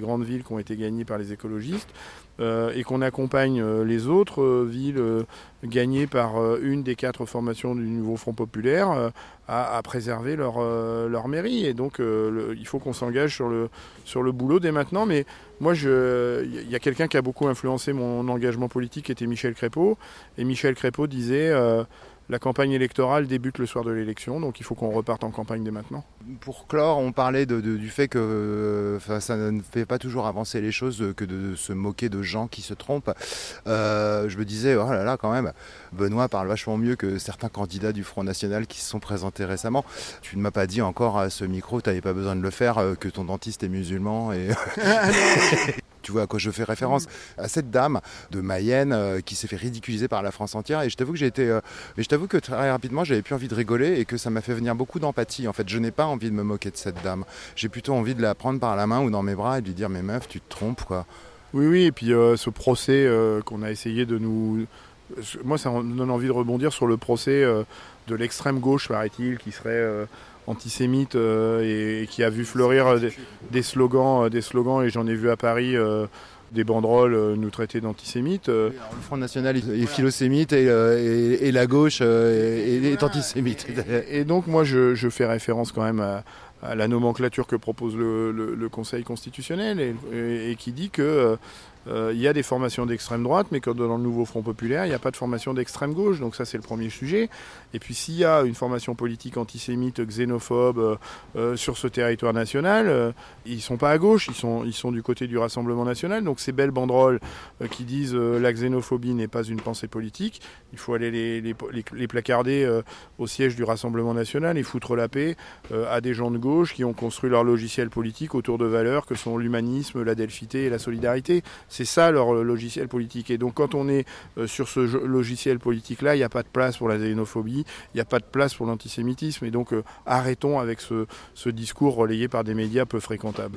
grandes villes qui ont été gagnées par les écologistes, et qu'on accompagne les autres villes gagnées par une des 4 formations du nouveau Front populaire à préserver leur mairie. Et donc il faut qu'on s'engage sur le boulot dès maintenant. Mais moi, il y a quelqu'un qui a beaucoup influencé mon engagement politique, qui était Michel Crépeau. Et Michel Crépeau disait... la campagne électorale débute le soir de l'élection, donc il faut qu'on reparte en campagne dès maintenant. Pour clore, on parlait du fait que ça ne fait pas toujours avancer les choses que de se moquer de gens qui se trompent. Je me disais, oh là là, quand même, Benoît parle vachement mieux que certains candidats du Front National qui se sont présentés récemment. Tu ne m'as pas dit encore à ce micro, tu n'avais pas besoin de le faire, que ton dentiste est musulman. Et... Tu vois à quoi je fais référence, à cette dame de Mayenne qui s'est fait ridiculiser par la France entière. Et je t'avoue que très rapidement, j'avais plus envie de rigoler et que ça m'a fait venir beaucoup d'empathie. En fait, je n'ai pas envie de me moquer de cette dame. J'ai plutôt envie de la prendre par la main ou dans mes bras et de lui dire « Mais meuf, tu te trompes, quoi. » Oui, et puis ce procès qu'on a essayé de nous... Moi, ça me donne envie de rebondir sur le procès de l'extrême gauche, paraît-il, qui serait... antisémite et qui a vu fleurir des slogans et j'en ai vu à Paris des banderoles nous traiter d'antisémites. Le Front National est philosémite et la gauche est antisémite. Et donc moi je fais référence quand même à la nomenclature que propose le Conseil constitutionnel et qui dit que il y a des formations d'extrême droite, mais que dans le nouveau Front populaire, il n'y a pas de formation d'extrême gauche. Donc ça, c'est le premier sujet. Et puis s'il y a une formation politique antisémite, xénophobe sur ce territoire national, ils sont pas à gauche, ils sont du côté du Rassemblement national. Donc ces belles banderoles qui disent la xénophobie n'est pas une pensée politique, il faut aller les placarder au siège du Rassemblement national et foutre la paix à des gens de gauche qui ont construit leur logiciel politique autour de valeurs que sont l'humanisme, la delphité et la solidarité. C'est ça leur logiciel politique. Et donc quand on est sur ce logiciel politique-là, il n'y a pas de place pour la xénophobie, il n'y a pas de place pour l'antisémitisme. Et donc arrêtons avec ce discours relayé par des médias peu fréquentables.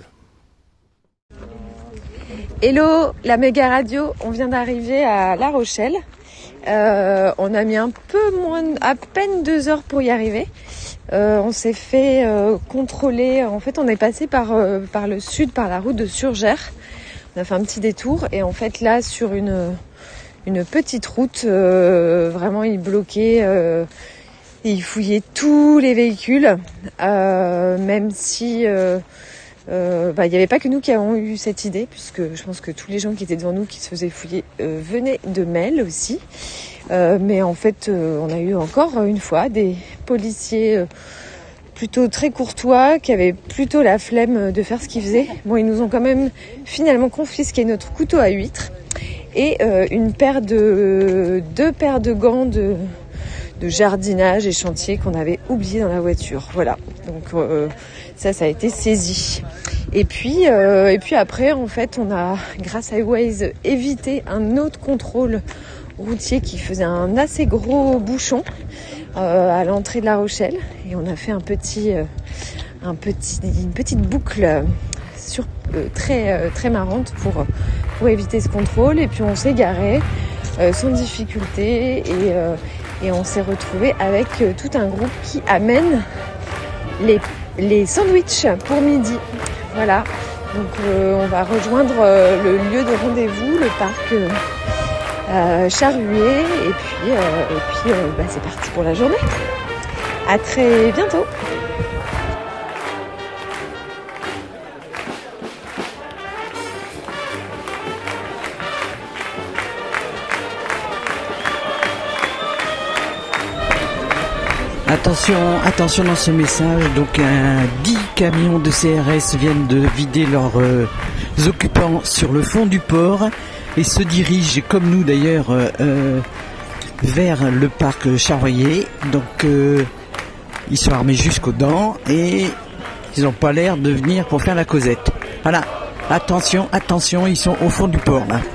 Hello, la méga radio, on vient d'arriver à La Rochelle. On a mis à peine 2 heures pour y arriver. On s'est fait contrôler. En fait, on est passé par le sud, par la route de Surgères. On a fait un petit détour et en fait là sur une petite route, vraiment ils bloquaient, ils fouillaient tous les véhicules, même si il n'y avait pas que nous qui avons eu cette idée, puisque je pense que tous les gens qui étaient devant nous qui se faisaient fouiller venaient de Melle aussi. Mais en fait on a eu encore une fois des policiers plutôt très courtois, qui avaient plutôt la flemme de faire ce qu'ils faisaient. Bon, ils nous ont quand même finalement confisqué notre couteau à huîtres et deux paires de gants de jardinage et chantier qu'on avait oublié dans la voiture. Voilà. Donc ça a été saisi. Et puis après, en fait, on a, grâce à Waze, évité un autre contrôle routier qui faisait un assez gros bouchon à l'entrée de La Rochelle, et on a fait une petite boucle très marrante pour éviter ce contrôle. Et puis on s'est garé sans difficulté et on s'est retrouvé avec tout un groupe qui amène les sandwichs pour midi. Voilà, donc on va rejoindre le lieu de rendez-vous, le parc Charruet, et puis c'est parti pour la journée. À très bientôt. Attention dans ce message. Donc 10 camions de CRS viennent de vider leurs occupants sur le fond du port et se dirigent, comme nous d'ailleurs, vers le parc Charroyer. Donc ils sont armés jusqu'aux dents et ils n'ont pas l'air de venir pour faire la causette. Voilà, attention, ils sont au fond du port là.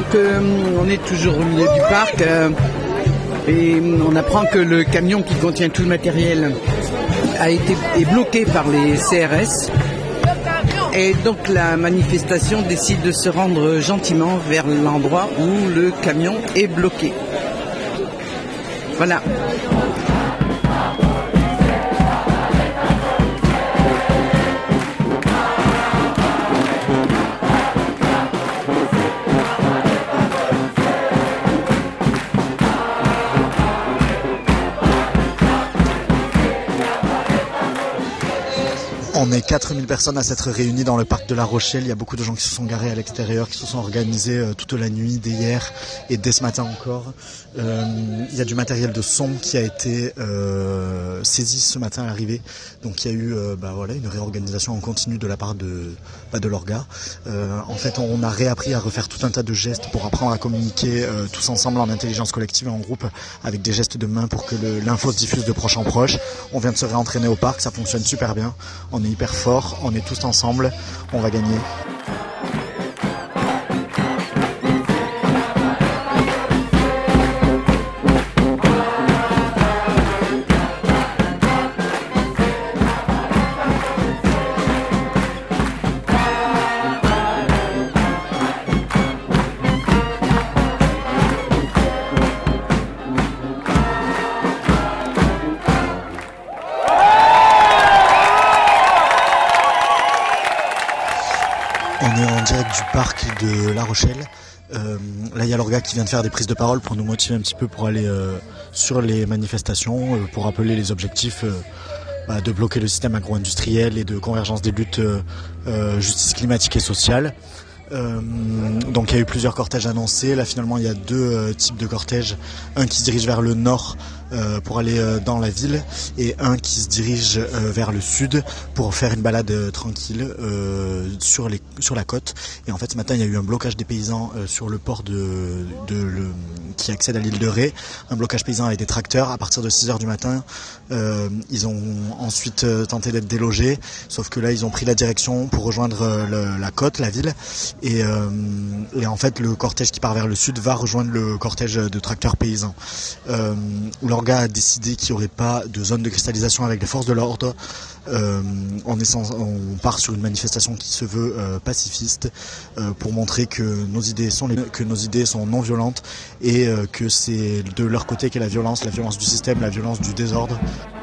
donc on est toujours au milieu du parc et on apprend que le camion qui contient tout le matériel est bloqué par les CRS. Et donc la manifestation décide de se rendre gentiment vers l'endroit où le camion est bloqué. Voilà. On est 4000 personnes à s'être réunies dans le parc de La Rochelle. Il y a beaucoup de gens qui se sont garés à l'extérieur, qui se sont organisés toute la nuit, dès hier et dès ce matin encore. Il y a du matériel de son qui a été saisi ce matin à l'arrivée. Donc il y a eu une réorganisation en continu de la part de l'orga. En fait, on a réappris à refaire tout un tas de gestes pour apprendre à communiquer tous ensemble en intelligence collective et en groupe avec des gestes de main pour que l'info se diffuse de proche en proche. On vient de se réentraîner au parc, ça fonctionne super bien. On est hyper fort, on est tous ensemble, on va gagner. Du parc de La Rochelle. Là il y a l'orga qui vient de faire des prises de parole pour nous motiver un petit peu pour aller sur les manifestations, pour rappeler les objectifs de bloquer le système agro-industriel et de convergence des luttes justice climatique et sociale. Donc il y a eu plusieurs cortèges annoncés. Là finalement il y a deux types de cortèges, un qui se dirige vers le nord pour aller dans la ville et un qui se dirige vers le sud pour faire une balade tranquille sur la côte. Et en fait ce matin il y a eu un blocage des paysans sur le port qui accède à l'île de Ré, un blocage paysan avec des tracteurs à partir de 6h du matin. Ils ont ensuite tenté d'être délogés, sauf que là ils ont pris la direction pour rejoindre la côte, la ville. Et en fait le cortège qui part vers le sud va rejoindre le cortège de tracteurs paysans. L'orga a décidé qu'il n'y aurait pas de zone de cristallisation avec les forces de l'ordre. On part sur une manifestation qui se veut pacifiste pour montrer que nos idées sont non violentes et que c'est de leur côté qu'est la violence du système, la violence du désordre.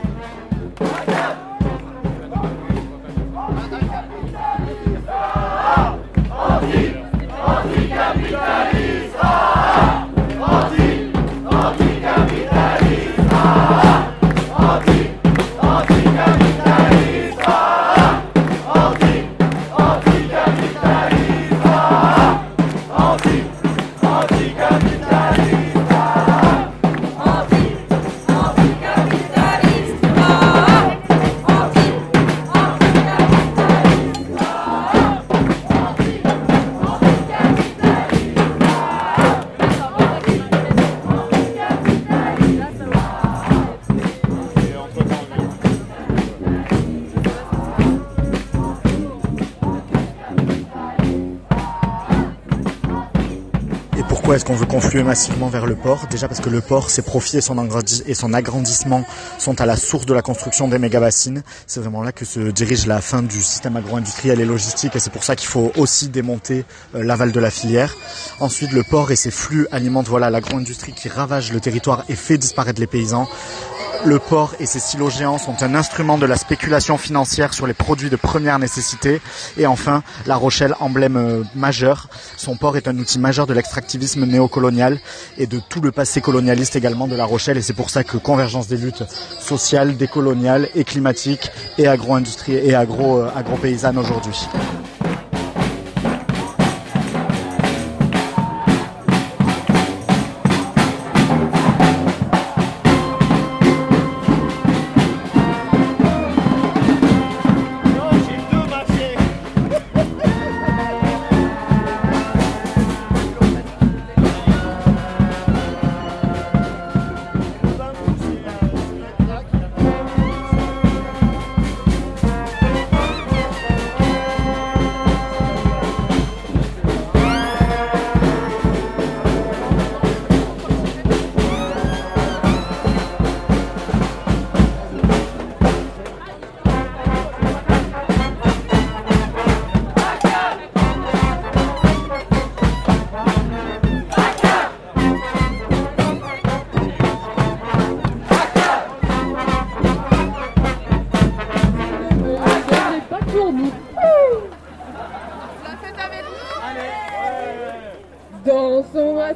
Pourquoi est-ce qu'on veut confluer massivement vers le port? Déjà parce que le port, ses profits et son agrandissement sont à la source de la construction des méga-bassines. C'est vraiment là que se dirige la fin du système agro-industriel et logistique et c'est pour ça qu'il faut aussi démonter l'aval de la filière. Ensuite, le port et ses flux alimentent l'agro-industrie qui ravage le territoire et fait disparaître les paysans. Le port et ses silos géants sont un instrument de la spéculation financière sur les produits de première nécessité. Et enfin, La Rochelle, emblème majeur. Son port est un outil majeur de l'extractivisme néocolonial et de tout le passé colonialiste également de La Rochelle. Et c'est pour ça que convergence des luttes sociales, décoloniales et climatiques et agro-industrielles et agro-paysannes aujourd'hui.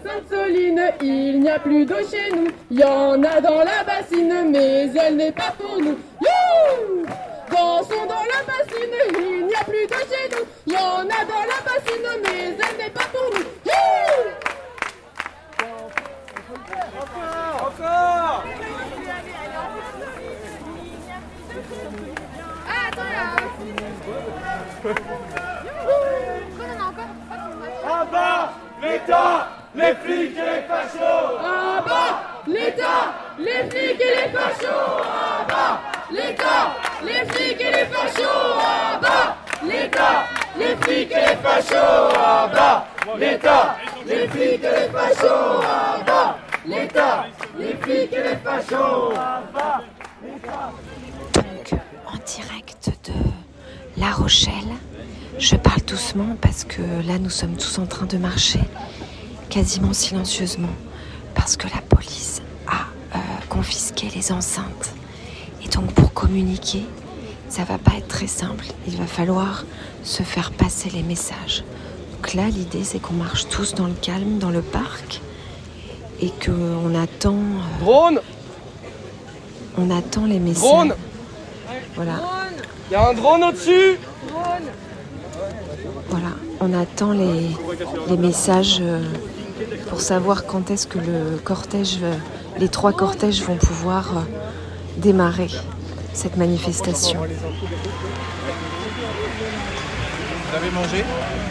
Sainte-Soline, il n'y a plus d'eau chez nous. Il y en a dans la bassine, mais elle n'est pas pour nous. Youhou! Dansons dans la bassine, il n'y a plus d'eau chez nous. Il y en a dans la bassine, mais elle n'est pas pour nous. Youhou! Encore! Ah, attends là. À bas l'État, les flics et les fachos! À bas l'État, les flics et les fachos! À bas l'État, les flics et les fachos! À bas l'État, les flics et les fachos! À bas l'État, les flics et les fachos! À bas l'État, les flics et les fachos! À bas l'État. Donc, en direct de La Rochelle, je parle doucement parce que là, nous sommes tous en train de marcher quasiment silencieusement parce que la police a confisqué les enceintes. Et donc, pour communiquer, ça va pas être très simple. Il va falloir se faire passer les messages. Donc là, l'idée, c'est qu'on marche tous dans le calme, dans le parc, et qu'on attend... Drone! On attend les messages. Drone! Voilà. Il y a un drone au-dessus! Voilà, on attend les messages pour savoir quand est-ce que le cortège, les 3 cortèges vont pouvoir démarrer cette manifestation. Vous avez mangé ?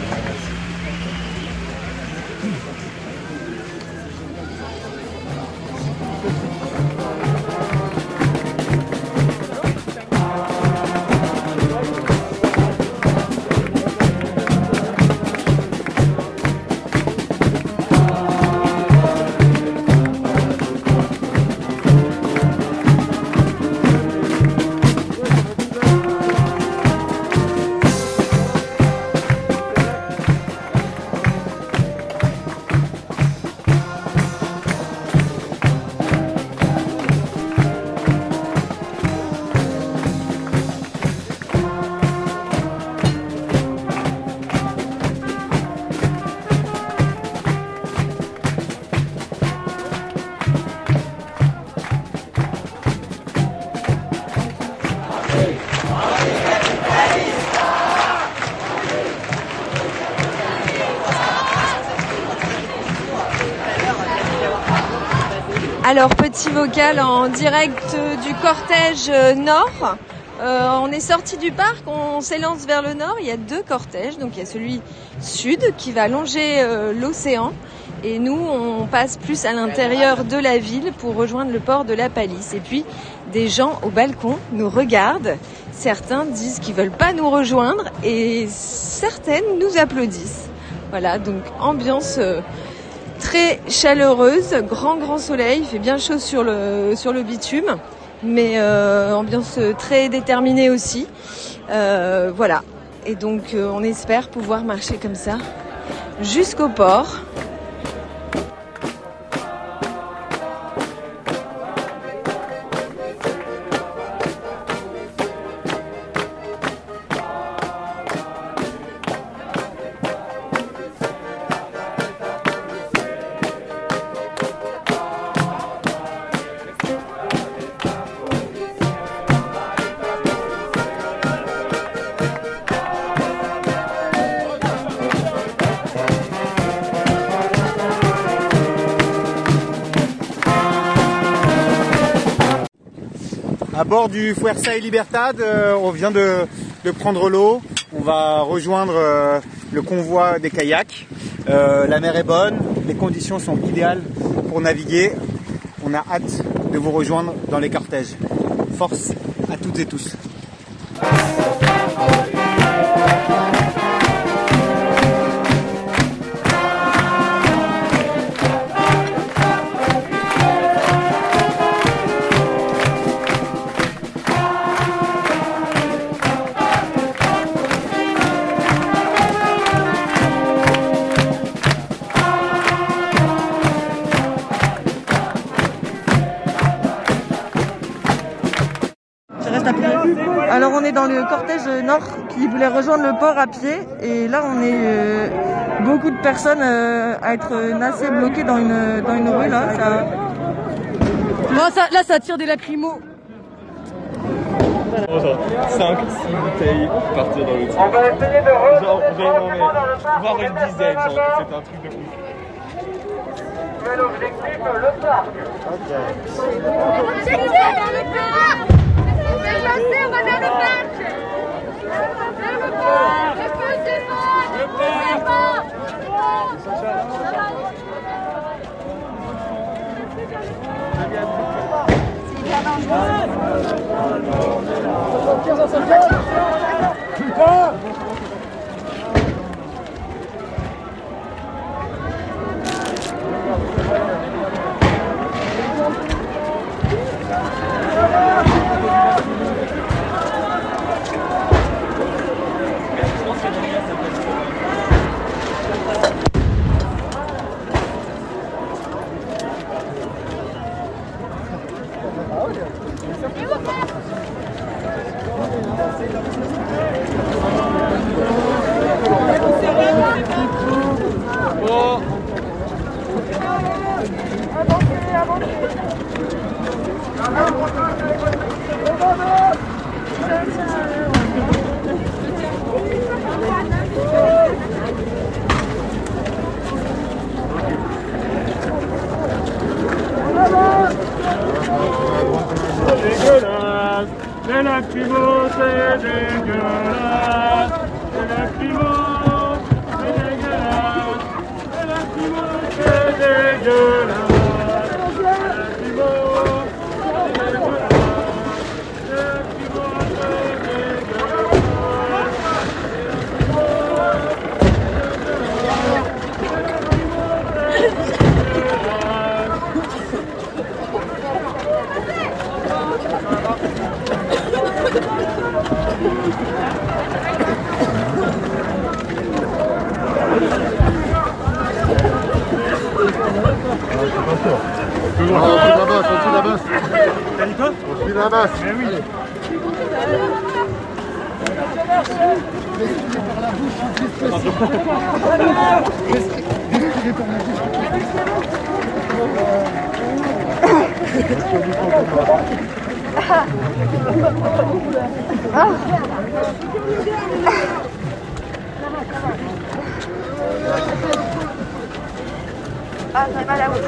Alors, petit vocal en direct du cortège nord. On est sorti du parc, on s'élance vers le nord. Il y a 2 cortèges. Donc, il y a celui sud qui va longer l'océan. Et nous, on passe plus à l'intérieur de la ville pour rejoindre le port de la Palisse. Et puis, des gens au balcon nous regardent. Certains disent qu'ils veulent pas nous rejoindre et certaines nous applaudissent. Voilà, donc ambiance très chaleureuse, grand soleil, il fait bien chaud sur le bitume, mais ambiance très déterminée aussi. Voilà, et donc on espère pouvoir marcher comme ça jusqu'au port. À bord du Fuerza y Libertad, on vient de prendre l'eau. On va rejoindre le convoi des kayaks. La mer est bonne, les conditions sont idéales pour naviguer. On a hâte de vous rejoindre dans les cortèges. Force à toutes et tous. Alors on est dans le cortège nord qui voulait rejoindre le port à pied et là on est beaucoup de personnes à être nassées, bloquées dans une rue là. Là ça tire des lacrymos. 5, 6 bouteilles partir dans le tir. On va essayer de Voir une dizaine, genre, c'est un truc de fou. quel objectif le parc. Dégueulasse, les lacrymos c'est dégueulasse, les lacrymos c'est dégueulasse, les lacrymos c'est dégueulasse, les lacrymos c'est On suit la masse. Mais oui. Ah, j'ai mal à vous.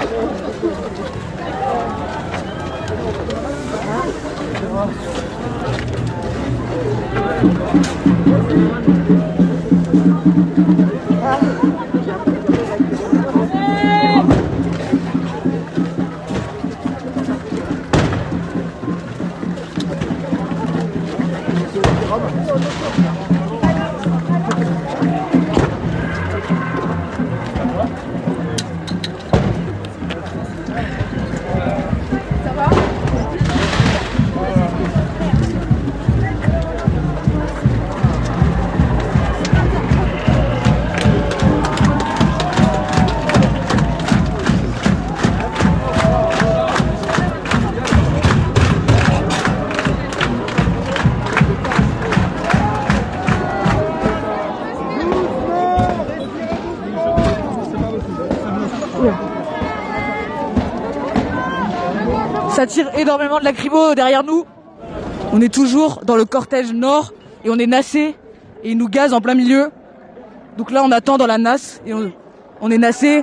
Ça tire énormément de lacrymo derrière nous. On est toujours dans le cortège nord et on est nassé et ils nous gazent en plein milieu. Donc là on attend dans la nasse et on est nassé.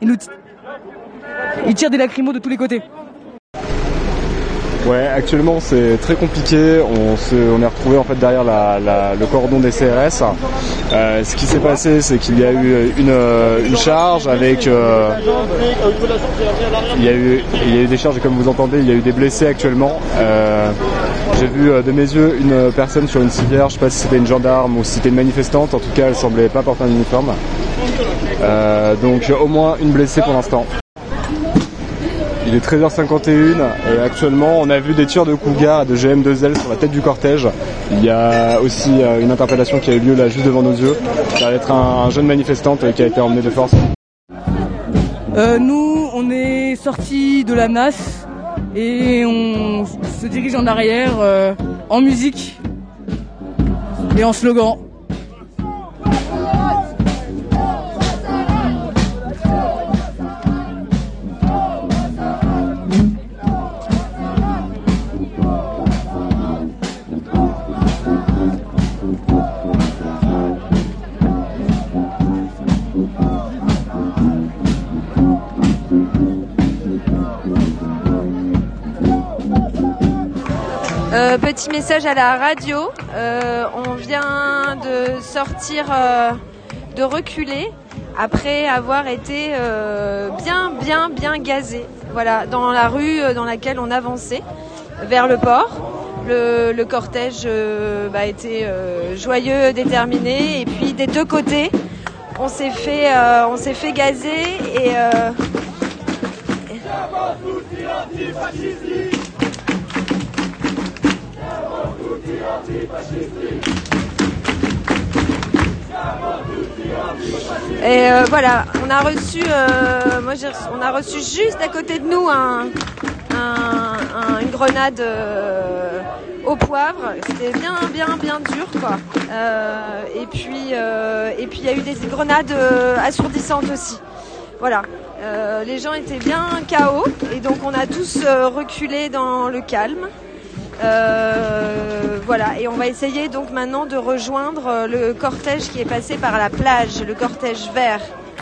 Ils tirent des lacrymos de tous les côtés. Ouais, actuellement c'est très compliqué. On est retrouvé en fait derrière le cordon des CRS. Ce qui s'est passé, c'est qu'il y a eu une charge avec. Il y a eu des charges et comme vous entendez, il y a eu des blessés actuellement. J'ai vu de mes yeux une personne sur une civière. Je sais pas si c'était une gendarme ou si c'était une manifestante. En tout cas, elle semblait pas porter un uniforme. Donc au moins une blessée pour l'instant. Il est 13h51 et actuellement on a vu des tirs de Cougar et de GM2L sur la tête du cortège. Il y a aussi une interpellation qui a eu lieu là juste devant nos yeux. Ça va être un jeune manifestant qui a été emmené de force. Nous on est sortis de la NAS et on se dirige en arrière en musique et en slogan. Petit message à la radio, on vient de sortir, de reculer après avoir été bien gazé. Voilà, dans la rue dans laquelle on avançait vers le port. Le cortège était joyeux, déterminé, et puis des deux côtés, on s'est fait gazer et voilà, on a reçu juste à côté de nous une grenade au poivre. C'était bien dur, quoi. Et puis il y a eu des grenades assourdissantes aussi. Voilà. Les gens étaient bien KO et donc on a tous reculé dans le calme. Voilà, et on va essayer donc maintenant de rejoindre le cortège qui est passé par la plage, le cortège vert.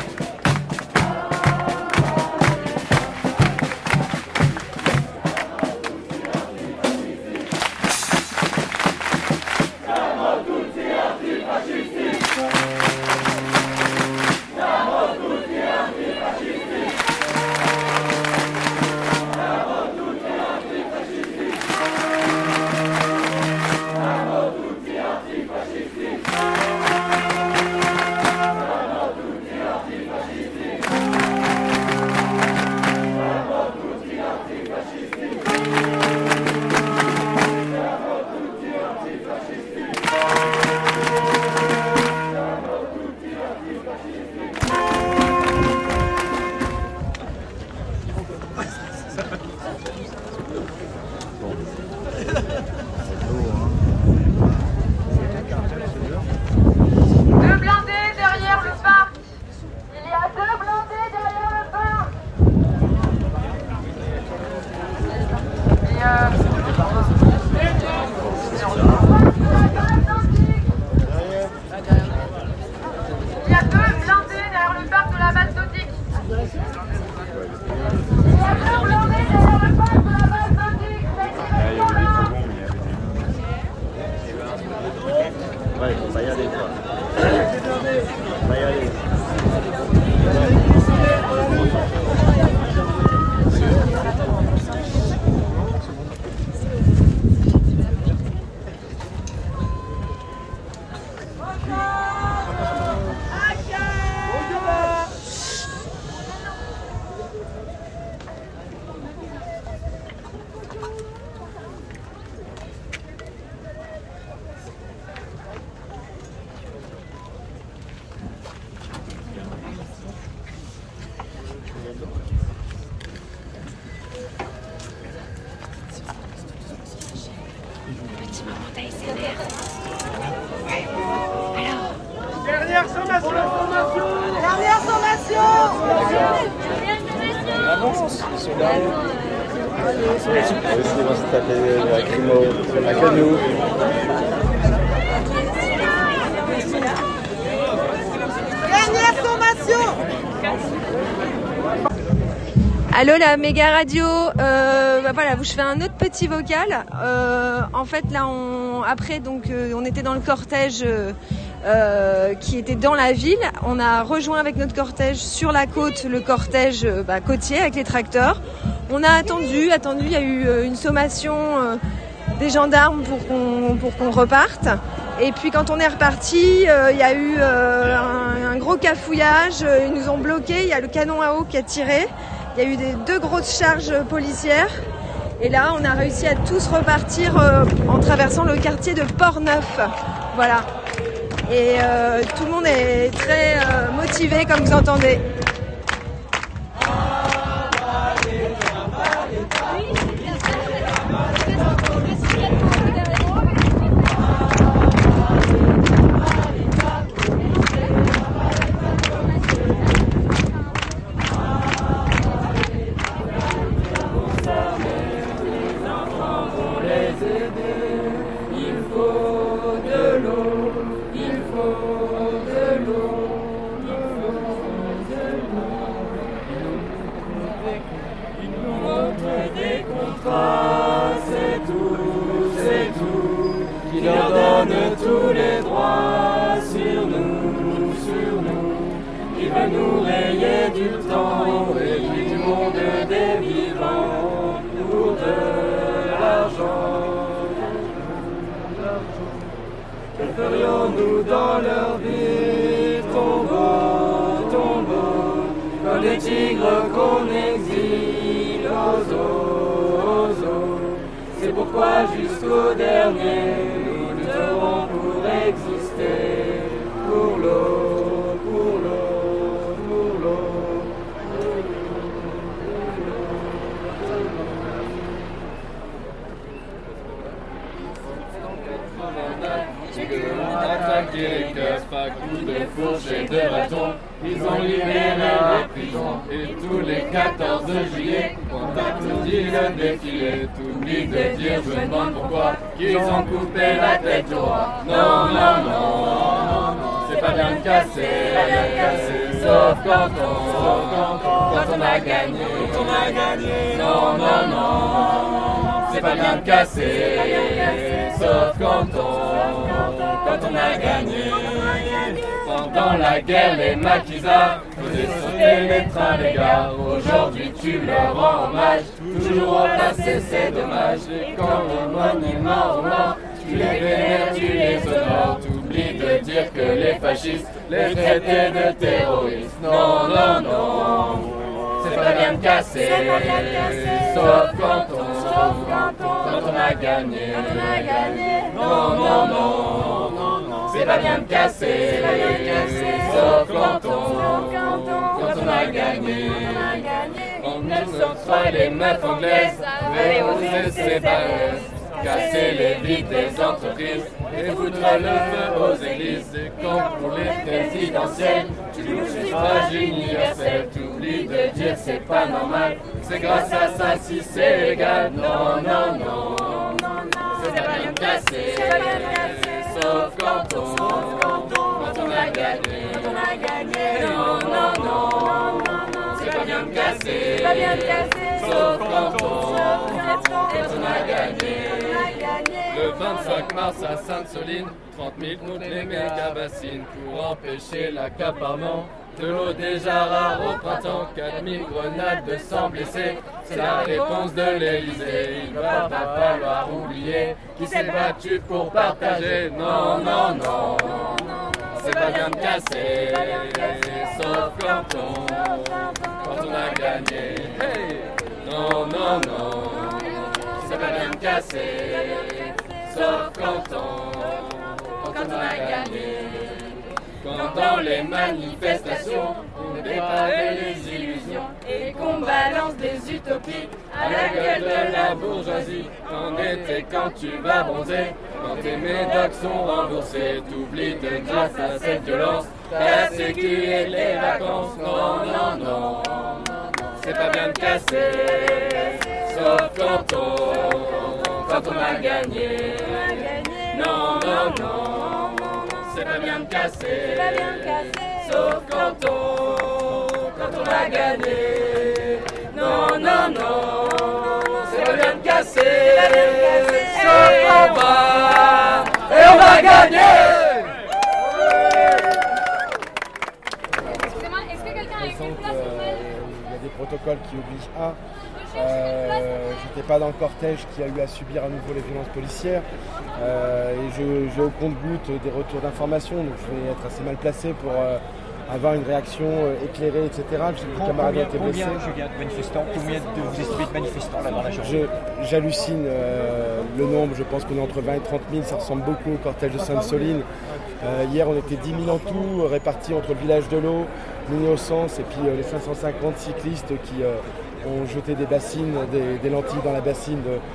Dernière sommation. Dernière sommation. Avance, ils sont derrière. Ils vont se taper la crimo, à Canou. Dernière sommation. Allô la méga radio, voilà, je fais un autre petit vocal. En fait là, on était dans le cortège qui était dans la ville. On a rejoint avec notre cortège sur la côte le cortège côtier avec les tracteurs. On a attendu, il y a eu une sommation des gendarmes pour qu'on reparte. Et puis quand on est reparti, il y a eu un gros cafouillage, ils nous ont bloqués, il y a le canon à eau qui a tiré. Il y a eu deux grosses charges policières et là on a réussi à tous repartir en traversant le quartier de Port-Neuf. Voilà. Et tout le monde est très motivé comme vous entendez. donne tous les droits sur nous. Il veut nous rayer du temps et du monde des vivants pour de l'argent. Que ferions-nous dans leur vie? Tombeau, comme des tigres qu'on exile aux eaux. C'est pourquoi jusqu'au dernier, nous lutterons pour exister, pour l'eau, pour l'eau, pour l'eau. Directeurs, pas coups de fourche et de bâton, ils ont libéré les prisons. Et tous les 14 juillet, on applaudit le défilé. T'oublies de dire, je me demande pourquoi, qu'ils ont coupé la tête du roi. Non, c'est pas bien de casser, sauf quand on a gagné. Non, c'est pas bien de casser, sauf quand on a gagné. Pendant la guerre, les maquisards faisaient sauter les trains, les gars. Aujourd'hui, tu leur rends hommage, toujours au passé, c'est dommage. Et quand les monuments aux morts, tu les vénères, tu les honores. T'oublies de dire que les fascistes les traitaient de terroristes. Non, c'est pas bien de casser, sauf quand on a gagné. Non, c'est pas bien de casser, sauf quand on a gagné. En 1903, les meufs anglaises avaient osé ces barres, casser les vitres des entreprises et foutre le feu aux églises. Et quand pour les présidentielles, tu loues le suffrage universel, t'oublies de dire c'est pas normal, c'est grâce à ça si c'est légal. Non, c'est pas bien de casser, sauf quand on a gagné. Non, c'est pas bien de casser, sauf quand on a gagné. Le 25 mars à Sainte-Soline, 30 000 contre les méga-bassines pour empêcher l'accaparement de l'eau déjà rare au printemps. 4 000 grenades de 100 blessés, c'est la réponse de l'Élysée. Il va pas falloir oublier qui s'est battu pour partager. Non, c'est pas bien de casser, sauf quand on a gagné. Hey. Non, c'est pas bien de casser, sauf quand on a gagné. Quand dans les manifestations, on déparait les illusions et qu'on balance des utopies à la gueule de la bourgeoisie. En été, quand tu vas bronzer, quand tes médocs sont remboursés, t'oublies de grâce à cette violence, ta sécu et les vacances. Non, c'est pas bien de casser, sauf quand on a gagné. Non, c'est pas bien de casser, sauf quand on a gagné. Non, c'est pas bien de casser, sauf on va gagner. Excusez-moi, est-ce que quelqu'un a écrit une place au fait? Il y a des protocoles qui obligent à. J'étais pas dans le cortège qui a eu à subir à nouveau les violences policières et j'ai au compte-gouttes des retours d'informations, donc je vais être assez mal placé pour avoir une réaction éclairée, etc. Les camarades ont été blessés. Combien de manifestants, combien de vous estimez de manifestants là dans la journée? J'hallucine le nombre, je pense qu'on est entre 20 et 30 000, ça ressemble beaucoup au cortège de Sainte-Soline. Hier on était 10 000 en tout, répartis entre le village de l'eau, l'Innocence et puis les 550 cyclistes qui ont jeté des bassines, des lentilles dans la bassine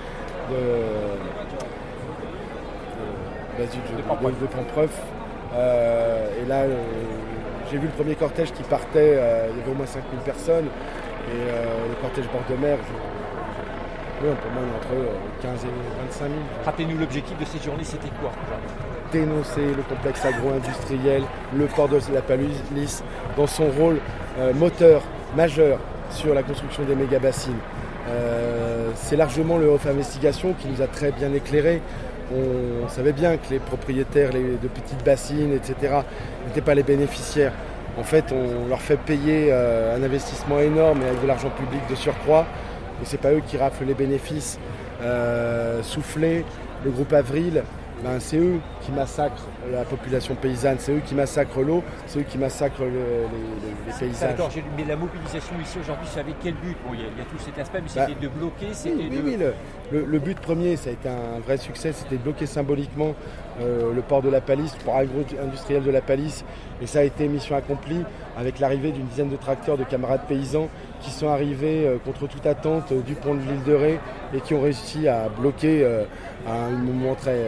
de Pampreuf. Et là, j'ai vu le premier cortège qui partait, il y avait au moins 5000 personnes. Et le cortège bord de mer, pour moi, entre 15 et 25 000. Rappelez-nous l'objectif de cette journée, c'était quoi? Dénoncer le complexe agro-industriel, le port de la Palus dans son rôle moteur majeur sur la construction des méga-bassines. C'est largement le Off Investigation qui nous a très bien éclairé. on savait bien que les propriétaires de petites bassines, etc., n'étaient pas les bénéficiaires. En fait, on leur fait payer un investissement énorme et avec de l'argent public de surcroît, et c'est pas eux qui raflent les bénéfices. Soufflé, le groupe Avril, c'est eux qui massacrent la population paysanne, c'est eux qui massacrent l'eau, c'est eux qui massacrent les paysages. D'accord, mais la mobilisation ici aujourd'hui, c'est avec quel but? Bon, il y a tout cet aspect, mais c'était de bloquer, Oui, le but premier, ça a été un vrai succès, c'était de bloquer symboliquement le port de la Palisse, le port agro-industriel de la Palisse, et ça a été mission accomplie avec l'arrivée d'une dizaine de tracteurs de camarades paysans qui sont arrivés contre toute attente du pont de l'île de Ré et qui ont réussi à bloquer à un moment très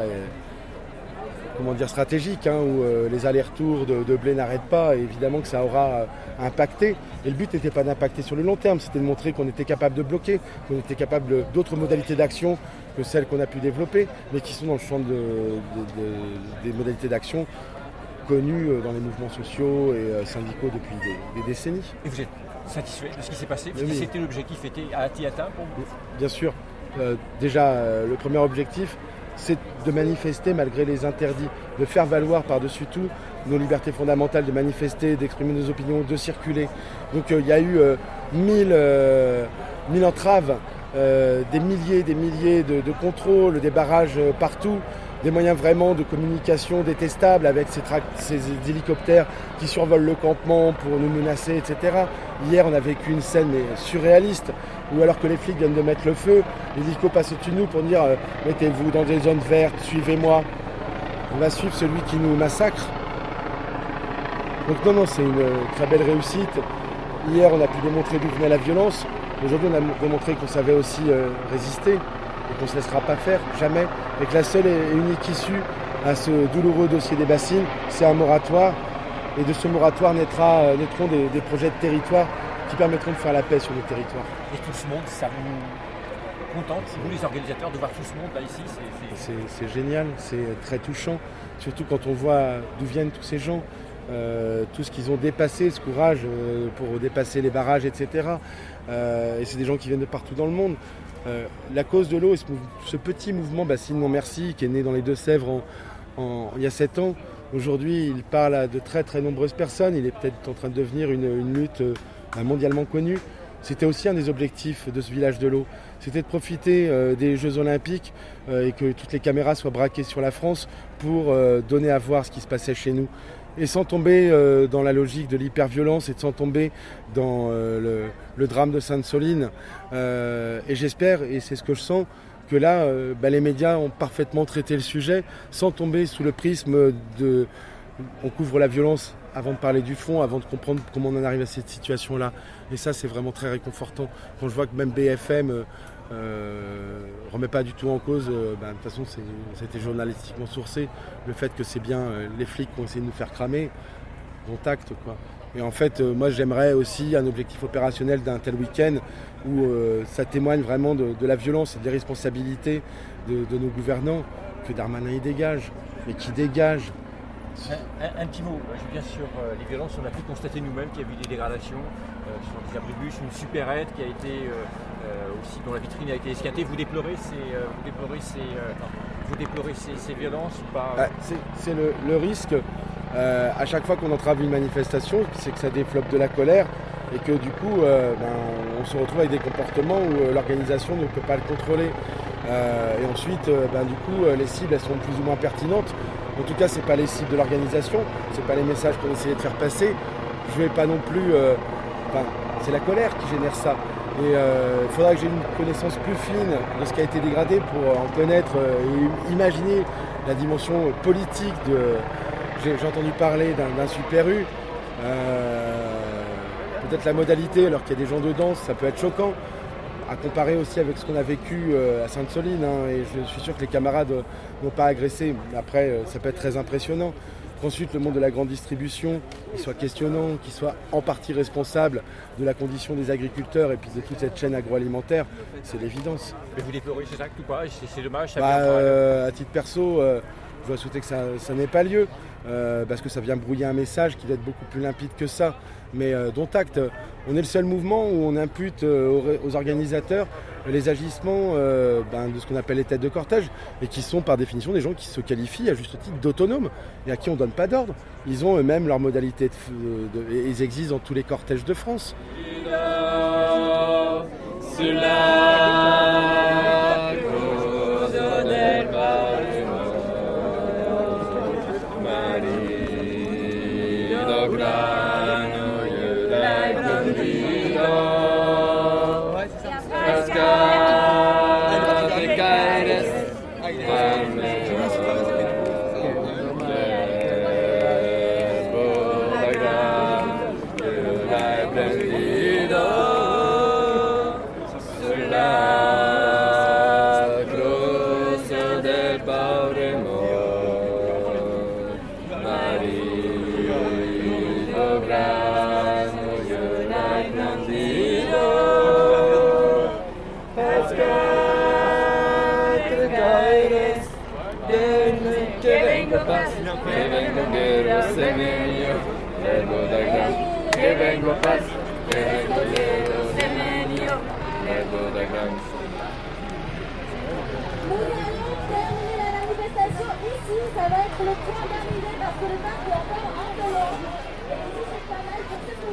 stratégique, où les allers-retours de blé n'arrêtent pas, et évidemment que ça aura impacté. Et le but n'était pas d'impacter sur le long terme, c'était de montrer qu'on était capable de bloquer, qu'on était capable d'autres modalités d'action que celles qu'on a pu développer, mais qui sont dans le champ des modalités d'action connues dans les mouvements sociaux et syndicaux depuis des décennies. Et vous êtes satisfait de ce qui s'est passé? C'était l'objectif a été atteint pour vous? Bien sûr. Déjà, le premier objectif, c'est de manifester malgré les interdits, de faire valoir par-dessus tout nos libertés fondamentales, de manifester, d'exprimer nos opinions, de circuler. Donc il y a eu 1000 entraves, des milliers de contrôles, des barrages partout, des moyens vraiment de communication détestables avec ces hélicoptères qui survolent le campement pour nous menacer, etc. Hier, on a vécu une scène surréaliste où alors que les flics viennent de mettre le feu, l'hélico passe au-dessus de nous pour dire mettez-vous dans des zones vertes, suivez-moi. On va suivre celui qui nous massacre. Donc non, c'est une très belle réussite. Hier, on a pu démontrer d'où venait la violence. Aujourd'hui, on a démontré qu'on savait aussi résister et qu'on ne se laissera pas faire, jamais. Et que la seule et unique issue à ce douloureux dossier des bassines, c'est un moratoire. Et de ce moratoire naîtront des projets de territoire qui permettront de faire la paix sur le territoire. Et tout ce monde, ça vous contente, vous les organisateurs, de voir tout ce monde là ici? C'est génial, c'est très touchant, surtout quand on voit d'où viennent tous ces gens, tout ce qu'ils ont dépassé, ce courage pour dépasser les barrages, etc. Et c'est des gens qui viennent de partout dans le monde. La cause de l'eau, ce petit mouvement Bassines Non Merci, qui est né dans les Deux-Sèvres il y a 7 ans, aujourd'hui il parle à de très très nombreuses personnes, il est peut-être en train de devenir une lutte mondialement connue. C'était aussi un des objectifs de ce village de l'eau, c'était de profiter des Jeux Olympiques et que toutes les caméras soient braquées sur la France pour donner à voir ce qui se passait chez nous. Et sans tomber dans la logique de l'hyperviolence et sans tomber dans le drame de Sainte-Soline. Et j'espère, et c'est ce que je sens, que là, les médias ont parfaitement traité le sujet sans tomber sous le prisme de... On couvre la violence avant de parler du fond, avant de comprendre comment on en arrive à cette situation-là. Et ça, c'est vraiment très réconfortant. Quand je vois que même BFM remet pas du tout en cause, de toute façon, c'était journalistiquement sourcé, le fait que c'est bien les flics qui ont essayé de nous faire cramer, dont acte, quoi. Et en fait, moi, j'aimerais aussi un objectif opérationnel d'un tel week-end où ça témoigne vraiment de la violence et de l'irresponsabilité de nos gouvernants, que Darmanin y dégage, mais qui dégage. Un petit mot, bien sûr, les violences, on a pu constater nous-mêmes qu'il y a eu des dégradations sur des abribus, une supérette qui a été aussi, dont la vitrine a été esquintée. Vous déplorez ces violences ou pas? C'est le risque. À chaque fois qu'on entrave une manifestation, c'est que ça développe de la colère et que du coup, on se retrouve avec des comportements où l'organisation ne peut pas le contrôler. Et ensuite, du coup, les cibles, elles sont plus ou moins pertinentes. En tout cas, c'est pas les cibles de l'organisation, c'est pas les messages qu'on essayait de faire passer. Je vais pas non plus... c'est la colère qui génère ça. Et il faudra que j'ai une connaissance plus fine de ce qui a été dégradé pour en connaître et imaginer la dimension politique de... J'ai entendu parler d'un Super U. Peut-être la modalité, alors qu'il y a des gens dedans, ça peut être choquant. À comparer aussi avec ce qu'on a vécu à Sainte-Soline, et je suis sûr que les camarades n'ont pas agressé. Après, ça peut être très impressionnant. Qu'ensuite, le monde de la grande distribution, qu'il soit questionnant, qu'il soit en partie responsable de la condition des agriculteurs et puis de toute cette chaîne agroalimentaire, c'est l'évidence. Mais vous déplorez ces actes ou pas? C'est dommage. À titre perso, je dois souhaiter que ça n'ait pas lieu, parce que ça vient brouiller un message qui doit être beaucoup plus limpide que ça. Mais dont acte, on est le seul mouvement où on impute aux organisateurs les agissements de ce qu'on appelle les têtes de cortège, et qui sont par définition des gens qui se qualifient à juste titre d'autonomes et à qui on ne donne pas d'ordre. Ils ont eux-mêmes leurs modalités, et ils existent dans tous les cortèges de France. Ça va être le point d'arrivée parce que le parc est encore un peu long. Et ici, c'est pas mal pour se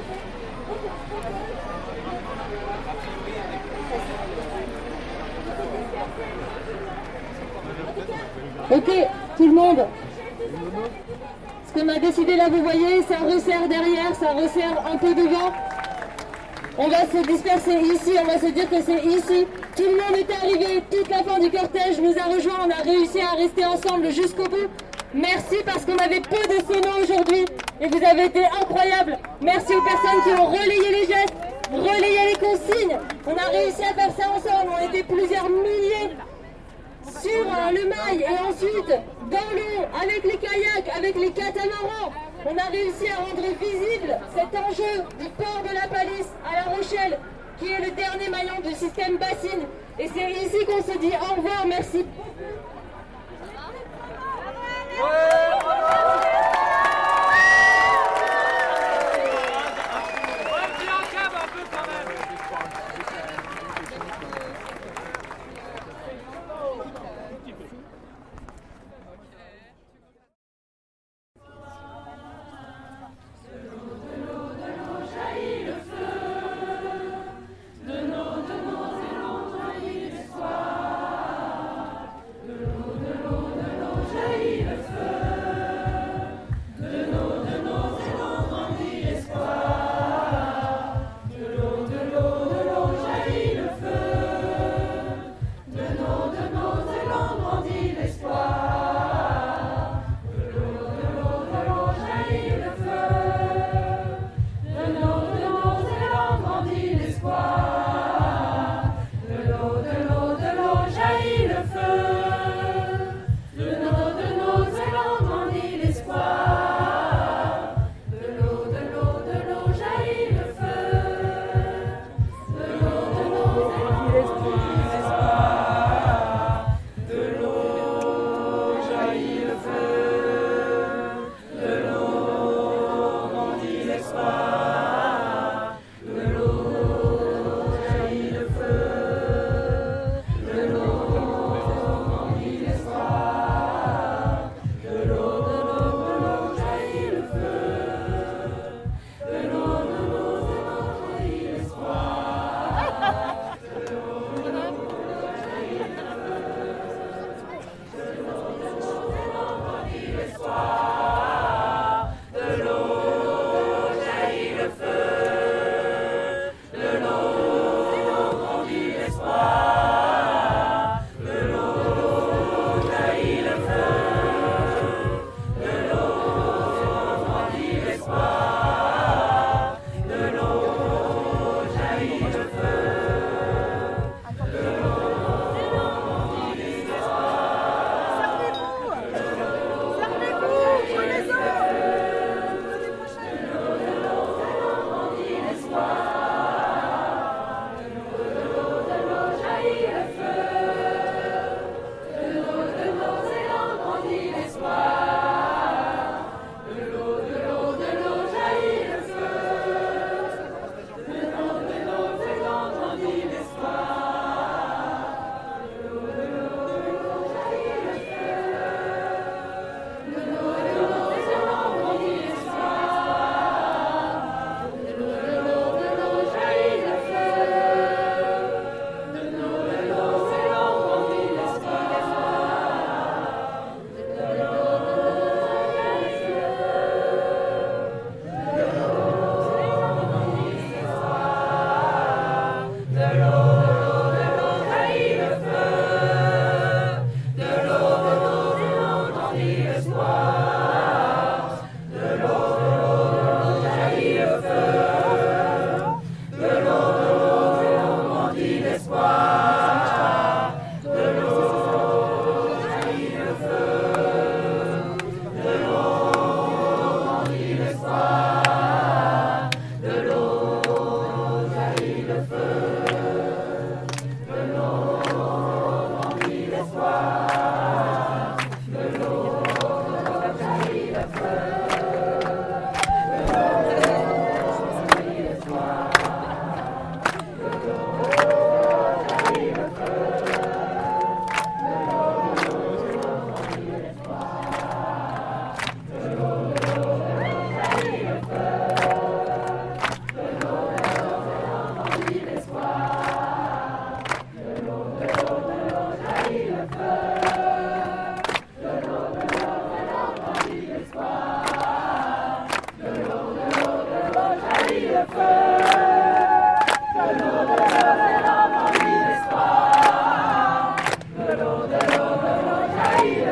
poser. Ok, tout le monde. Ce qu'on a décidé là, vous voyez, ça resserre derrière, ça resserre un peu devant. On va se disperser ici, on va se dire que c'est ici. Tout le monde est arrivé, toute la fin du cortège nous a rejoints, on a réussi à rester ensemble jusqu'au bout. Merci parce qu'on avait peu de sonos aujourd'hui et vous avez été incroyables. Merci aux personnes qui ont relayé les gestes, relayé les consignes. On a réussi à faire ça ensemble, on était plusieurs milliers sur le mail et ensuite dans l'eau, avec les kayaks, avec les catamarans. On a réussi à rendre visible cet enjeu du port de la Palisse à La Rochelle, qui est le dernier maillon du système bassine. Et c'est ici qu'on se dit au revoir, merci. De nos élans jaillit l'espoir.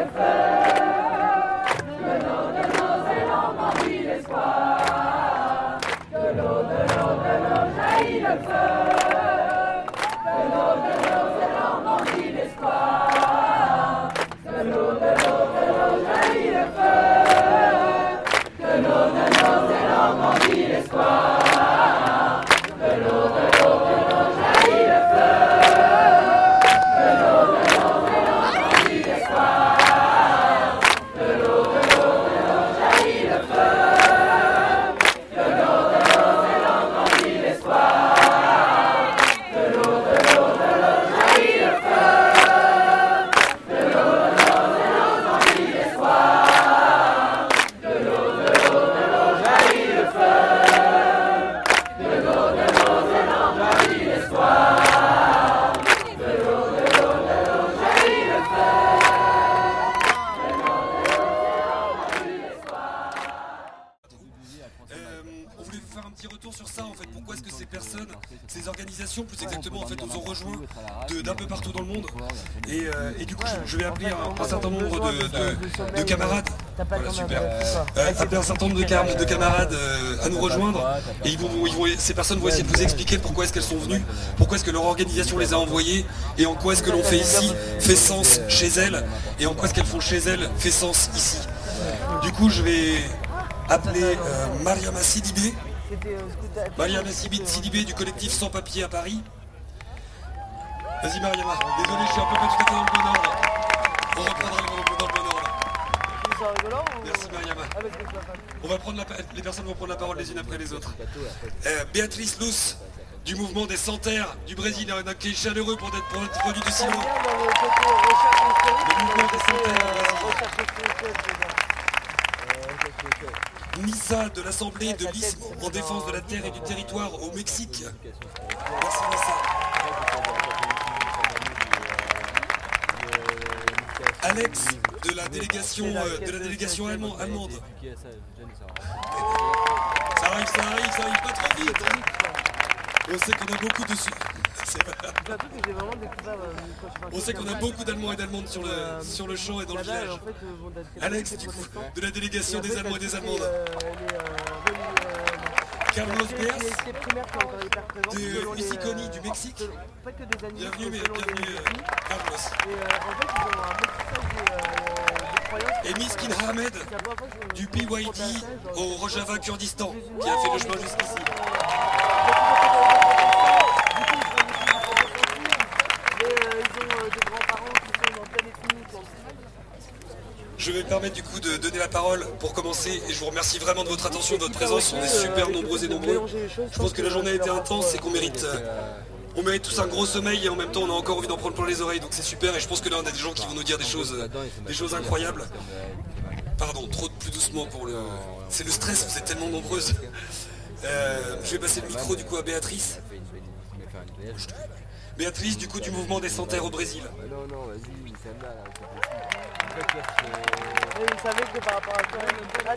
feu. De l'eau zélande grandit l'espoir. De l'eau jaillit le feu. De l'eau zélande grandit l'espoir. De l'eau jaillit le feu. De l'eau zélande grandit l'espoir. De l'eau jaillit le feu. De l'eau grandit l'espoir. De l'eau jaillit le feu. De l'eau grandit l'espoir. De l'eau jaillit le feu. De l'eau grandit l'espoir. De l'eau jaillit le feu. De l'eau jaillit l'espoir. De l'eau jaillit le On voulait faire un petit retour sur ça en fait. Pourquoi est-ce que ces personnes, ces organisations plus exactement en fait nous ont rejoints d'un peu partout dans le monde et du coup je vais appeler un certain nombre de camarades. Voilà, super. Appeler un certain nombre de camarades à nous rejoindre et ces personnes vont essayer de vous expliquer pourquoi est-ce qu'elles sont venues, pourquoi est-ce que leur organisation les a envoyées et en quoi est-ce que l'on fait ici fait sens chez elles et en quoi est-ce qu'elles font chez elles fait sens ici. Du coup je vais appeler Mariama Sidibé. Mariama Sidibé du collectif Sans Papier à Paris. Vas-y Mariama, désolé je suis un peu pas tout à fait dans le bon ordre. On reprendra dans le bon ordre. Merci Mariama. On va prendre les personnes vont prendre la parole les unes après les autres. Béatrice Luz du mouvement des Sans-Terre du Brésil, un accueil chaleureux pour être venu de si loin. Le mouvement des Sans-Terre. Nissa de l'Assemblée de l'ISM en défense de la terre et du territoire au Mexique. Merci Nissa. Alex de la délégation allemande. Ça arrive pas trop vite. On sait qu'on a beaucoup de On sait qu'on a beaucoup d'Allemands et d'Allemandes sur le champ et dans le village. Alex, du coup, de la délégation des Allemands et des Allemandes. Carlos Beas, de Usiconi, du Mexique. Bienvenue, Carlos. Et Miskin Ahmed, du PYD au Rojava, Kurdistan, qui a fait le chemin jusqu'ici. Je vais me permettre du coup de donner la parole pour commencer et je vous remercie vraiment de votre attention, de votre présence. On est super nombreux et nombreux. Je pense que la journée a été intense et qu'on mérite tous un gros sommeil et en même temps on a encore envie d'en prendre plein les oreilles, donc c'est super. Et je pense que là on a des gens qui vont nous dire des choses incroyables. Pardon, plus doucement pour le... C'est le stress, vous êtes tellement nombreuses. Je vais passer le micro du coup à Béatrice. Béatrice du coup du mouvement des Sans-Terre au Brésil. Non, vas-y, celle-là, vous savez que par rapport à toi,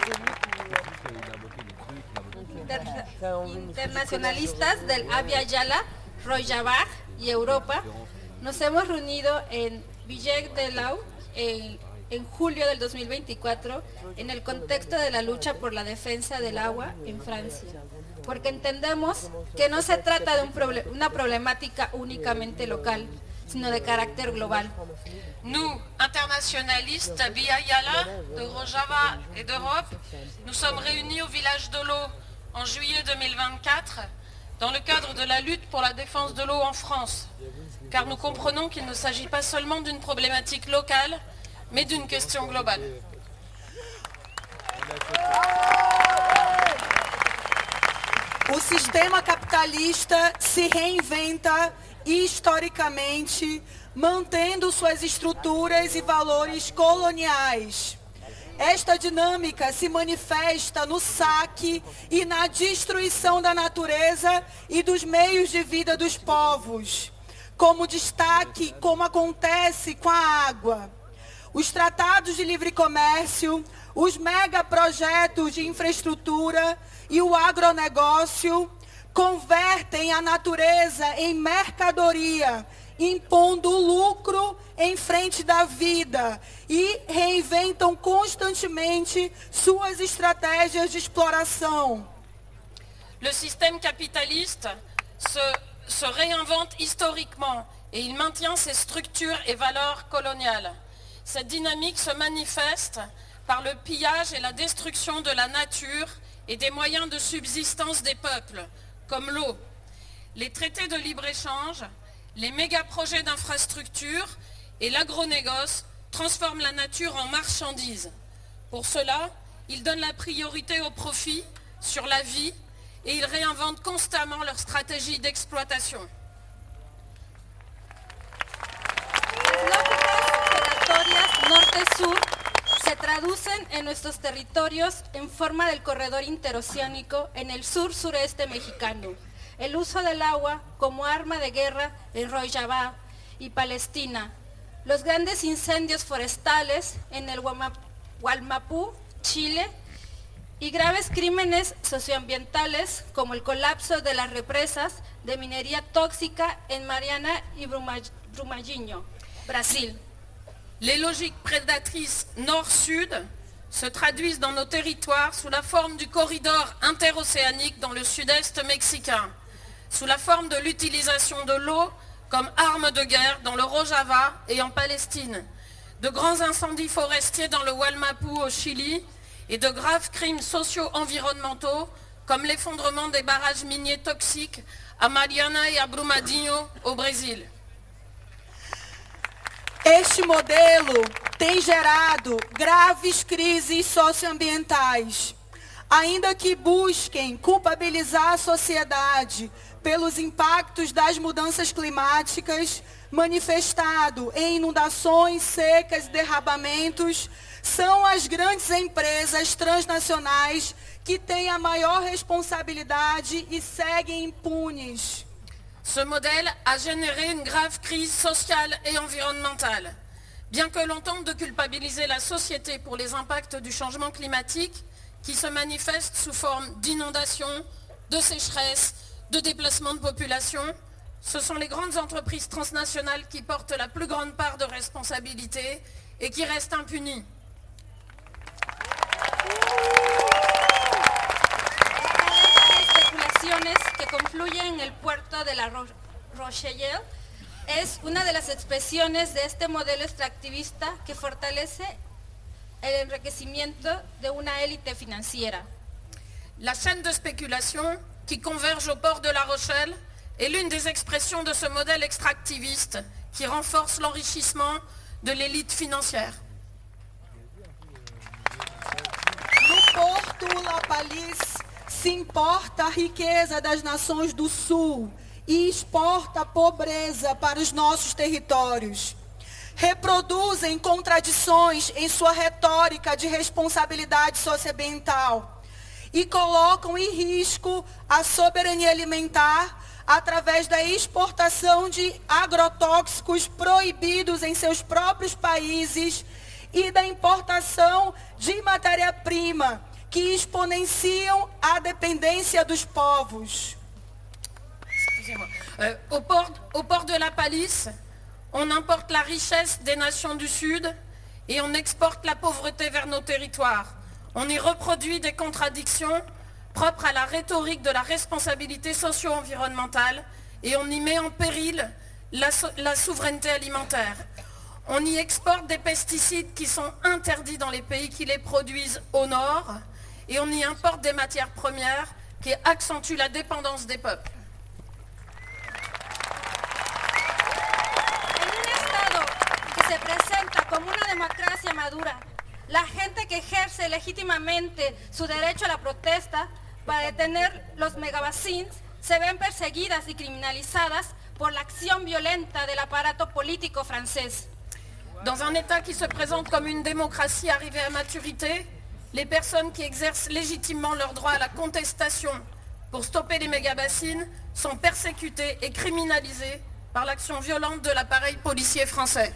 Internacionalistas del Abya Yala, Rojava y Europa, nos hemos reunido en Villers de Lau en julio del 2024 en el contexto de la lucha por la defensa del agua en Francia, porque entendemos que no se trata de una problemática únicamente local, sino de carácter global. Nous, internationalistes Abya Yala de Rojava et d'Europe, nous sommes réunis au village de l'eau en juillet 2024 dans le cadre de la lutte pour la défense de l'eau en France, car nous comprenons qu'il ne s'agit pas seulement d'une problématique locale, mais d'une question globale. O sistema capitalista se reinventa historicamente, mantendo suas estruturas e valores coloniais. Esta dinâmica se manifesta no saque e na destruição da natureza e dos meios de vida dos povos. Como destaque, como acontece com a água. Os tratados de livre comércio, os megaprojetos de infraestrutura e o agronegócio convertem a natureza em mercadoria impondo o lucro em frente da vida e reinventam constantemente suas estratégias de exploração. Le système capitaliste se réinvente historiquement et il maintient ses structures et valeurs coloniales. Cette dynamique se manifeste par le pillage et la destruction de la nature et des moyens de subsistance des peuples, comme l'eau. Les traités de libre-échange, les méga-projets d'infrastructures et l'agronégoce transforment la nature en marchandise. Pour cela, ils donnent la priorité au profit sur la vie et ils réinventent constamment leur stratégie d'exploitation. Norte-sur se traducen en nuestros territorios en forma del corredor interoceánico en el sur-sureste mexicano. El uso del agua como arma de guerra en Rojava y Palestina. Los grandes incendios forestales en el Gualmapú, Chile. Y graves crímenes socioambientales como el colapso de las represas de minería tóxica en Mariana y Brumadinho, Brasil. Les logiques prédatrices nord-sud se traduisent dans nos territoires sous la forme du corridor interocéanique dans le sud-est mexicain, sous la forme de l'utilisation de l'eau comme arme de guerre dans le Rojava et en Palestine, de grands incendies forestiers dans le Gualmapú au Chili et de graves crimes socio-environnementaux comme l'effondrement des barrages miniers toxiques à Mariana et à Brumadinho au Brésil. Este modelo tem gerado graves crises socioambientais. Ainda que busquem culpabilizar a sociedade pelos impactos das mudanças climáticas, manifestado em inundações, secas e derramamentos, são as grandes empresas transnacionais que têm a maior responsabilidade e seguem impunes. Ce modèle a généré une grave crise sociale et environnementale. Bien que l'on tente de culpabiliser la société pour les impacts du changement climatique, qui se manifestent sous forme d'inondations, de sécheresse, de déplacement de population, ce sont les grandes entreprises transnationales qui portent la plus grande part de responsabilité et qui restent impunies. Que confluyen en el puerto de la Rochelle es una de las expresiones de este modelo extractivista que fortalece el enriquecimiento de una élite financiera. La chaîne de spéculation qui converge au port de La Rochelle est l'une des expressions de ce modèle extractiviste qui renforce l'enrichissement de l'élite financière. No Porto La Palisse se importa a riqueza das nações do Sul e exporta a pobreza para os nossos territórios. Reproduzem contradições em sua retórica de responsabilidade socioambiental e colocam em risco a soberania alimentar através da exportação de agrotóxicos proibidos em seus próprios países e da importação de matéria-prima que exponenciam a dépendance dos povos. Au port de la Palisse, on importe la richesse des nations du Sud et on exporte la pauvreté vers nos territoires. On y reproduit des contradictions propres à la rhétorique de la responsabilité socio-environnementale et on y met en péril la souveraineté alimentaire. On y exporte des pesticides qui sont interdits dans les pays qui les produisent au nord et on y importe des matières premières qui accentuent la dépendance des peuples. En un Estado que se presenta como una democracia madura, la gente que ejerce legítimamente su derecho a la protesta para detener los megabasins se ven perseguidas y criminalizadas por la acción violenta del aparato político francés. Dans un État qui se présente comme une démocratie arrivée à maturité, les personnes qui exercent légitimement leur droit à la contestation pour stopper les méga-bassines sont persécutées et criminalisées par l'action violente de l'appareil policier français.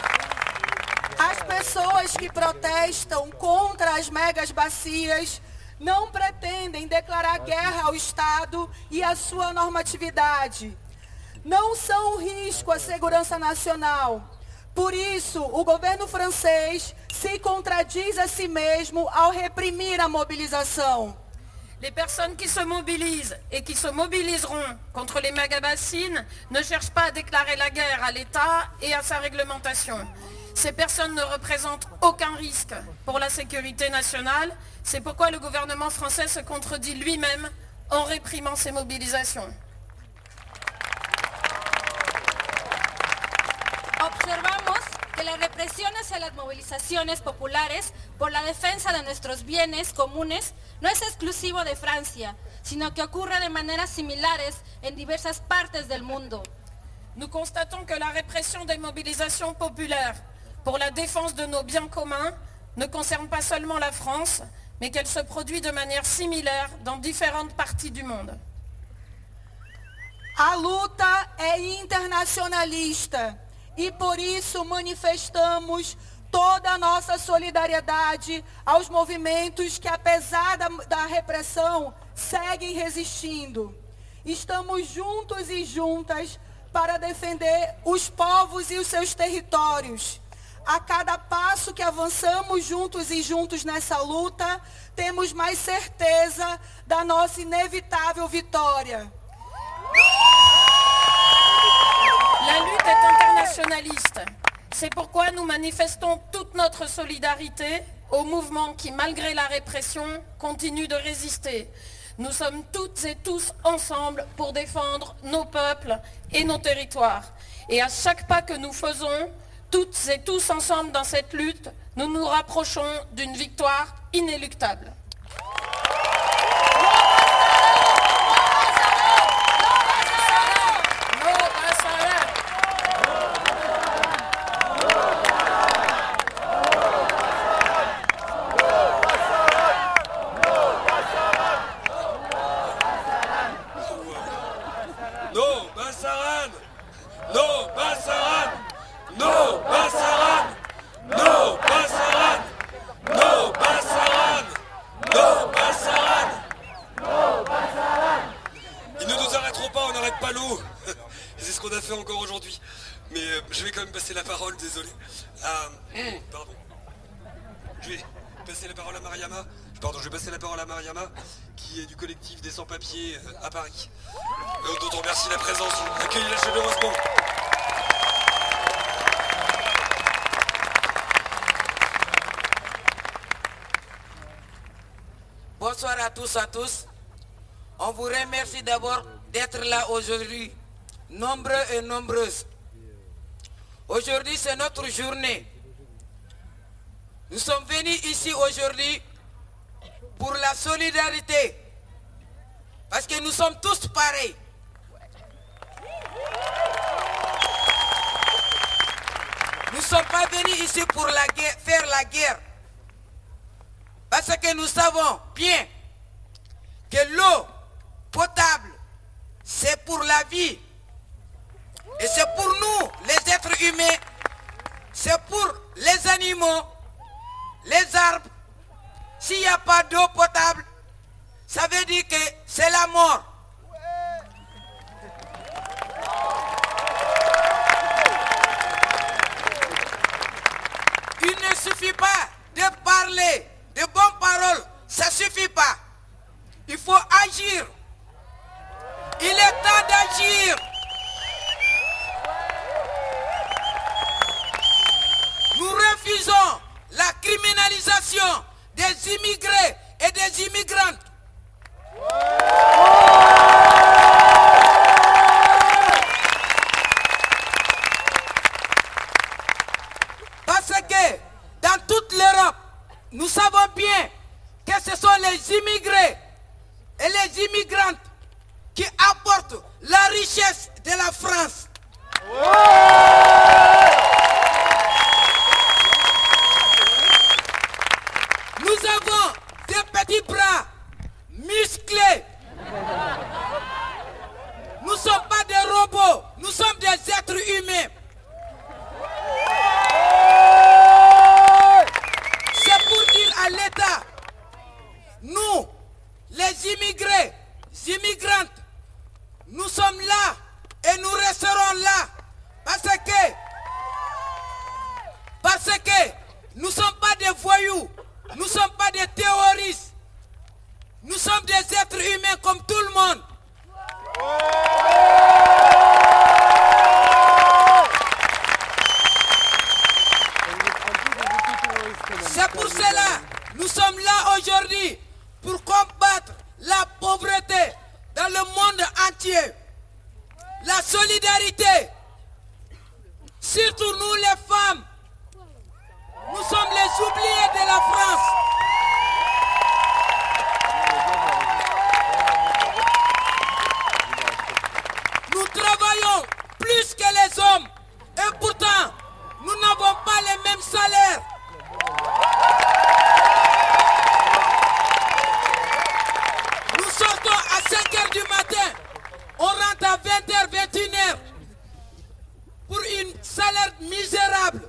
As pessoas que protestam contra as megas bacias não pretendem declarar guerra ao Estado e à sua normatividade. Não são um risco à segurança nacional. Por isso, o governo francês se contradiz a si mesmo ao reprimir a mobilização. Les personnes qui se mobilisent et qui se mobiliseront contre les méga-bassines ne cherchent pas à déclarer la guerre à l'État et à sa réglementation. Ces personnes ne représentent aucun risque pour la sécurité nationale. C'est pourquoi le gouvernement français se contredit lui-même en réprimant ces mobilisations. Observamos que las represiones a las movilizaciones populares por la defensa de nuestros bienes comunes no es exclusivo de Francia, sino que ocurre de maneras similares en diversas partes del mundo. Nous constatons que la répression des mobilisations populaires pour la défense de nos biens communs ne concerne pas seulement la France, mais qu'elle se produit de manière similaire dans différentes parties du monde. A luta é internacionalista e por isso manifestamos toda a nossa solidariedade aos movimentos que, apesar da repressão, seguem resistindo. Estamos juntos e juntas para defender os povos e os seus territórios. A cada passo que avançamos juntos e juntos nessa luta, temos mais certeza da nossa inevitável vitória. La lutte est internationaliste. C'est pourquoi nous manifestons toute notre solidarité au mouvement qui, malgré la répression, continue de résister. Nous sommes toutes et tous ensemble pour défendre nos peuples et nos territoires. Et à chaque pas que nous faisons, toutes et tous ensemble dans cette lutte, nous nous rapprochons d'une victoire inéluctable. Je vais quand même passer la parole, désolé. Pardon. Je vais passer la parole à Mariama. Pardon, je vais passer la parole à Mariama, qui est du collectif des sans-papiers à Paris. Dont on remercie la présence. Accueillez-la chaleureusement. Bonsoir à tous. On vous remercie d'abord d'être là aujourd'hui, nombreux et nombreuses. Aujourd'hui, c'est notre journée. Nous sommes venus ici aujourd'hui pour la solidarité. Parce que nous sommes tous pareils. Nous ne sommes pas venus ici pour faire la guerre. Parce que nous savons bien que l'eau potable, c'est pour la vie. Et c'est pour nous, les êtres humains, c'est pour les animaux, les arbres. S'il n'y a pas d'eau potable, ça veut dire que c'est la mort. Il ne suffit pas de parler de bonnes paroles, ça ne suffit pas. Il faut agir. Il est temps d'agir. Nous refusons la criminalisation des immigrés et des immigrantes. Parce que dans toute l'Europe, nous savons bien que ce sont les immigrés et les immigrantes qui apportent la richesse de la France. Nous avons des petits bras musclés. Nous ne sommes pas des robots, nous sommes des êtres humains. C'est pour dire à l'État, nous, surtout nous les femmes. Nous sommes les oubliés de la France. Nous travaillons plus que les hommes et pourtant nous n'avons pas les mêmes salaires. Nous sortons à 5 h du matin, on rentre à 20 h, 21 h pour un salaire misérable.